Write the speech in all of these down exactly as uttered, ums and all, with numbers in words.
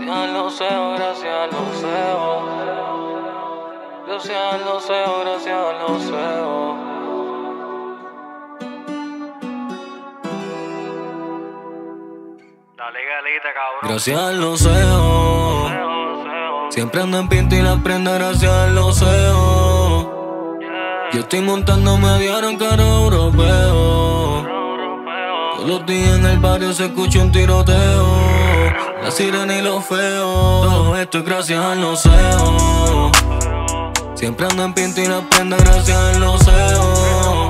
Gracias al luceo, gracias al luceo. Gracias al luceo, gracias al luceo. La legalita, cabrón. Gracias al luceo. Siempre ando en pinta y la prenda gracias al luceo. Yo estoy montando media en carro europeo. Todos los días en el barrio se escucha un tiroteo. La sirena y los feos. Todo esto es gracias al luceo. Siempre ando en pinta y la prenda gracias al luceo.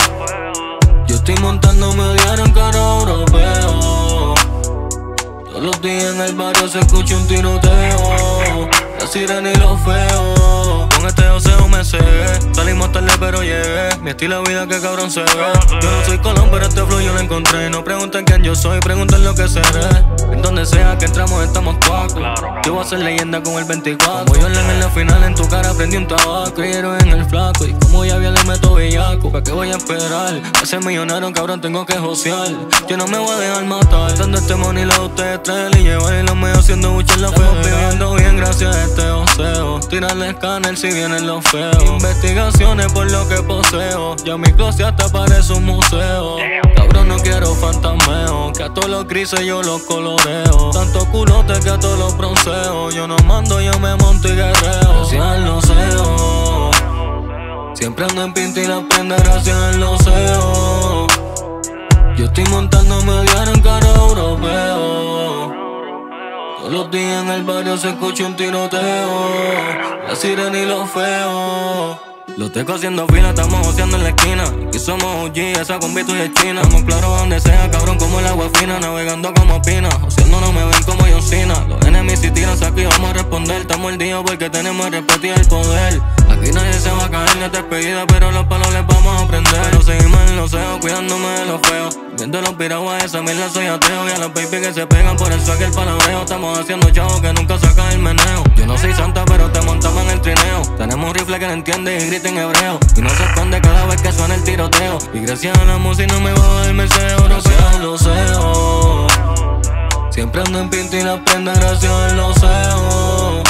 Yo estoy montando media en carro europeo. Todos los días en el barrio se escucha un tiroteo. La sirena y los feos. Con este oseo me cegué. Salimos tarde pero llegué. Mi estilo de vida que cabrón se ve. Yo no soy Colón pero este flow yo lo encontré. No pregunten quién yo soy, pregunten lo que seré. En donde sea que entramos estamos cuacos. Yo voy a ser leyenda con el veinticuatro. Como yo en la final en tu cara prendí un tabaco. Y héroe en el flaco y como ya bien le meto bellaco. ¿Para qué voy a esperar? A ser millonario cabrón tengo que josear. Yo no me voy a dejar matar. Dando este money lo ustedes traen y llevar y los medios haciendo mucho en la feo. Estamos viviendo bien gracias a este oseo. Tirarle escáner si vienen los feos. Investigaciones por lo que poseo. Ya mi closet hasta parece un museo. Cabrón no quiero fantasmeo. Que a todos los grises yo los coloreo. Tanto culote que a todos los bronceo. Yo no mando, yo me monto y guerreo. Gracias al luceo. Siempre ando en pinta y la prenda gracias al luceo. Yo estoy montando media en carro europeo. Todos los días en el barrio se escucha un tiroteo. La sirena y los feos. Los tecos haciendo fila, estamos joseando en la esquina. Aquí somos O G, esa con Vito y es China. Estamos claros donde sea, cabrón, como el agua fina. Navegando como Pina, joseando no me ven como John Cena. Los enemigos si tiran saco y vamos a responder. Estamos el día porque tenemos el respeto y el poder. Aquí nadie se va a caer ni es despedida, pero los palos les vamos a prender. Pero seguimos en los ojos, cuidándome de los feos. Viendo los piraguas, esa mierda soy ateo. Y a los baby que se pegan por el swag y el palabreo. Estamos haciendo chavos que nunca sacan el meneo. Yo no soy santa, pero te montamos en el trineo. Tenemos un rifle que no entiende y grita en hebreo. Y no se esconde cada vez que suena el tiroteo. Y gracias a la música no me bajo del Mercedes. Gracias al luceo. Siempre ando en pinta y la prenda gracias al luceo.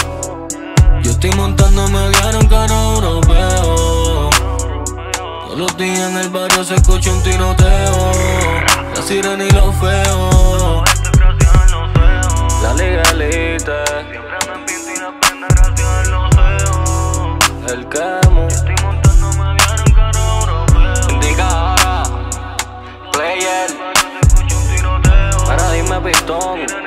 Yo estoy montando media en carro europeo. Todos los días en el barrio se escucha un tiroteo. La sirena y los feos. La legalita. Siempre ando en pinta y la prenda gracias al luceo. El Camo. Yo estoy montando media en carro europeo. Indica ahora. Player. Se escucha un tiroteo. Ahora dime pistón.